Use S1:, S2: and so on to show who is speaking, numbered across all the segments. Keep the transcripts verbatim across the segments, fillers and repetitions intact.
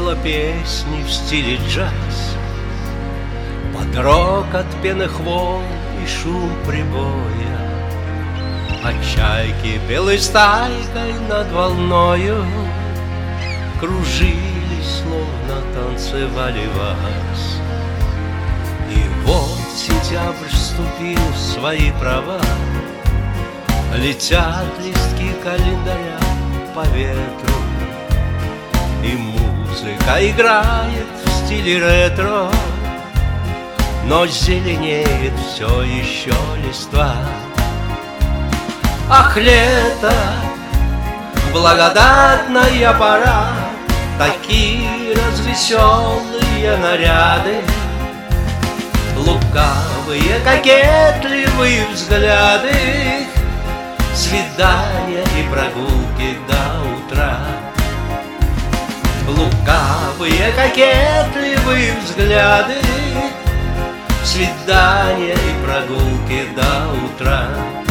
S1: пела песни в стиле джаз, под рокот пенных волн и шум прибоя. А чайки белой стайкой над волною кружились, словно танцевали вальс. И вот сентябрь вступил в свои права, летят листки календаря по ветру, и музыка играет в стиле ретро, но зеленеет все еще листва. Ах, лето, благодатная пора, такие развеселые наряды, лукавые, кокетливые взгляды, свидания и прогулки до утра. Лукавые, кокетливые взгляды, свидания и прогулки до утра.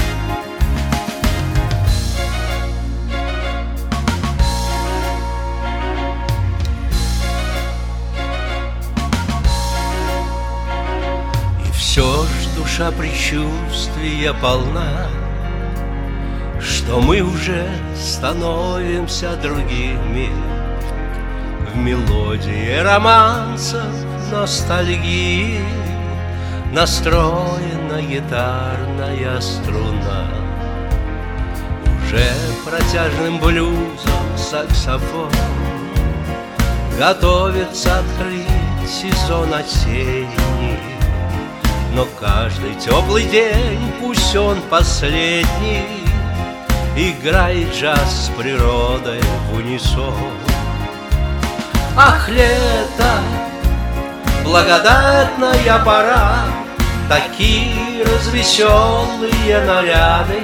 S1: И все ж душа предчувствия полна, что мы уже становимся другими. В мелодии романсов, ностальгии настроена гитарная струна. Уже протяжным блюзом саксофон готовится открыть сезон осенний. Но каждый теплый день, пусть он последний, играет джаз с природой в унисон. Ах, лето, благодатная пора, такие развеселые наряды,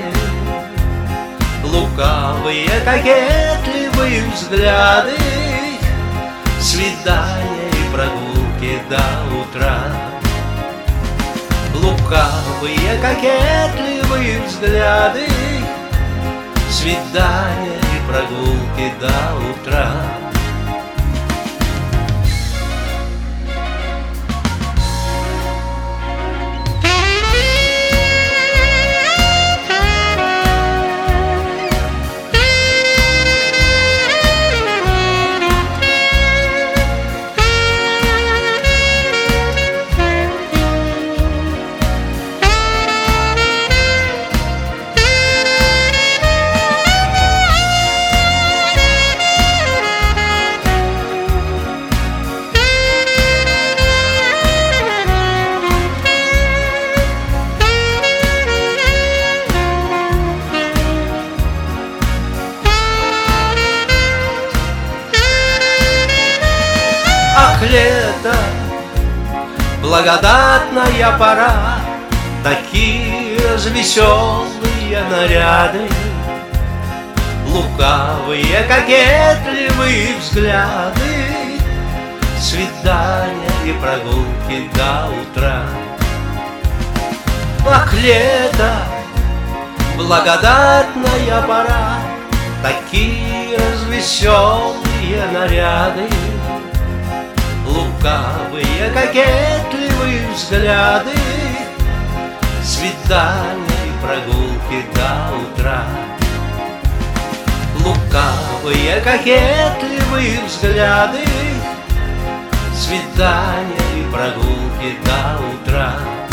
S1: лукавые, кокетливые взгляды, свидания и прогулки до утра. Лукавые, кокетливые взгляды, свидания и прогулки до утра. Ах, лето, благодатная пора, такие развеселые наряды, лукавые, кокетливые взгляды, свидания и прогулки до утра. Ах, лето, благодатная пора, такие развеселые наряды, лукавые, кокетливые взгляды, свидания и прогулки до утра. Лукавые, кокетливые взгляды, свидания и прогулки до утра.